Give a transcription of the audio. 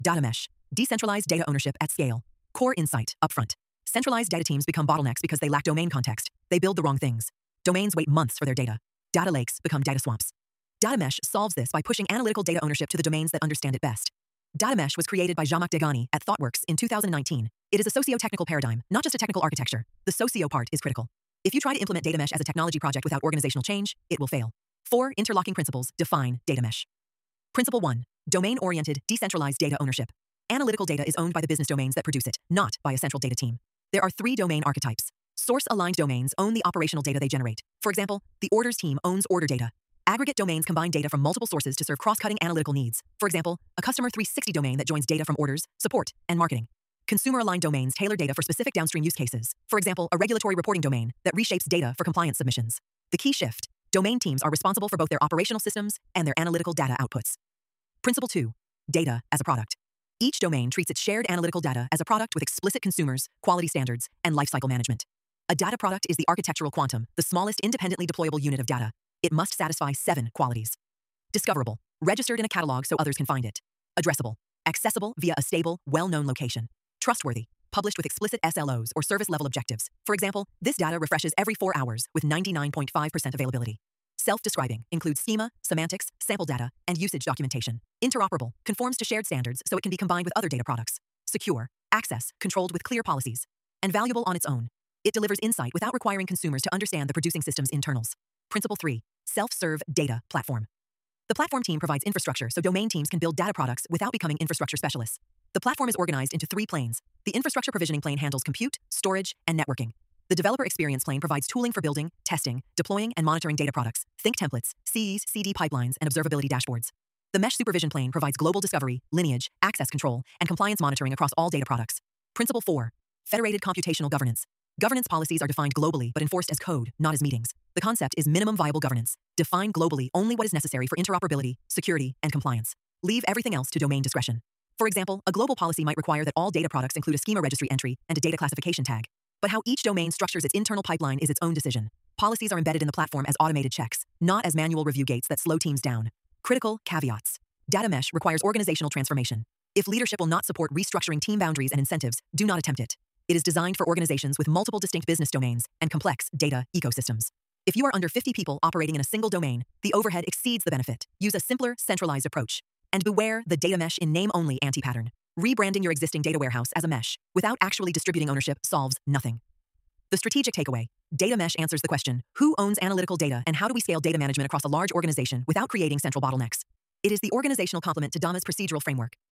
Data mesh. Decentralized data ownership at scale. Core insight upfront. Centralized data teams become bottlenecks because they lack domain context. They build the wrong things. Domains wait months for their data. Data lakes become data swamps. Data mesh solves this by pushing analytical data ownership to the domains that understand it best. Data mesh was created by Zhamak Dehghani at ThoughtWorks in 2019. It is a socio-technical paradigm, not just a technical architecture. The socio part is critical. If you try to implement data mesh as a technology project without organizational change, it will fail. 4 interlocking principles define data mesh. Principle 1. Domain-oriented, decentralized data ownership. Analytical data is owned by the business domains that produce it, not by a central data team. There are 3 domain archetypes. Source-aligned domains own the operational data they generate. For example, the orders team owns order data. Aggregate domains combine data from multiple sources to serve cross-cutting analytical needs. For example, a Customer 360 domain that joins data from orders, support, and marketing. Consumer-aligned domains tailor data for specific downstream use cases. For example, a regulatory reporting domain that reshapes data for compliance submissions. The key shift: domain teams are responsible for both their operational systems and their analytical data outputs. Principle 2. Data as a product. Each domain treats its shared analytical data as a product with explicit consumers, quality standards, and lifecycle management. A data product is the architectural quantum, the smallest independently deployable unit of data. It must satisfy 7 qualities. Discoverable, registered in a catalog so others can find it. Addressable, accessible via a stable, well-known location. Trustworthy, published with explicit SLOs or service-level objectives. For example, this data refreshes every 4 hours with 99.5% availability. Self-describing, includes schema, semantics, sample data, and usage documentation. Interoperable, conforms to shared standards so it can be combined with other data products. Secure, access, controlled with clear policies. And valuable on its own. It delivers insight without requiring consumers to understand the producing system's internals. Principle 3. Self-serve data platform. The platform team provides infrastructure so domain teams can build data products without becoming infrastructure specialists. The platform is organized into 3 planes. The infrastructure provisioning plane handles compute, storage, and networking. The developer experience plane provides tooling for building, testing, deploying, and monitoring data products, think templates, CEs, CD pipelines, and observability dashboards. The mesh supervision plane provides global discovery, lineage, access control, and compliance monitoring across all data products. Principle 4. Federated computational governance. Governance policies are defined globally but enforced as code, not as meetings. The concept is minimum viable governance. Define globally only what is necessary for interoperability, security, and compliance. Leave everything else to domain discretion. For example, a global policy might require that all data products include a schema registry entry and a data classification tag. But how each domain structures its internal pipeline is its own decision. Policies are embedded in the platform as automated checks, not as manual review gates that slow teams down. Critical caveats. Data mesh requires organizational transformation. If leadership will not support restructuring team boundaries and incentives, do not attempt it. It is designed for organizations with multiple distinct business domains and complex data ecosystems. If you are under 50 people operating in a single domain, the overhead exceeds the benefit. Use a simpler, centralized approach. And beware the data mesh in name-only anti-pattern. Rebranding your existing data warehouse as a mesh without actually distributing ownership solves nothing. The strategic takeaway: data mesh answers the question, who owns analytical data and how do we scale data management across a large organization without creating central bottlenecks? It is the organizational complement to DAMA's procedural framework.